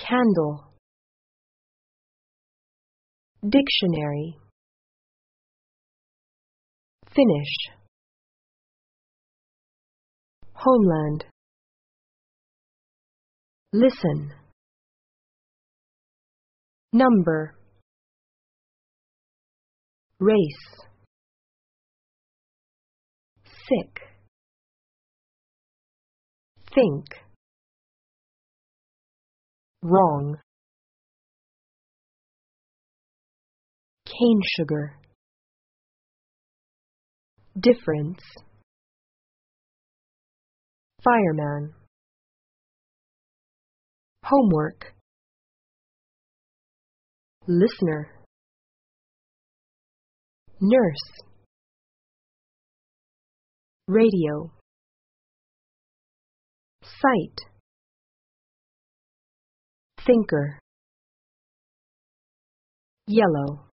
candle, dictionary, finish, homeland, listen, number, race, sick, think, wrong, cane sugar, difference, fireman, homework, listener, nurse, radio, sight, thinker, yellow.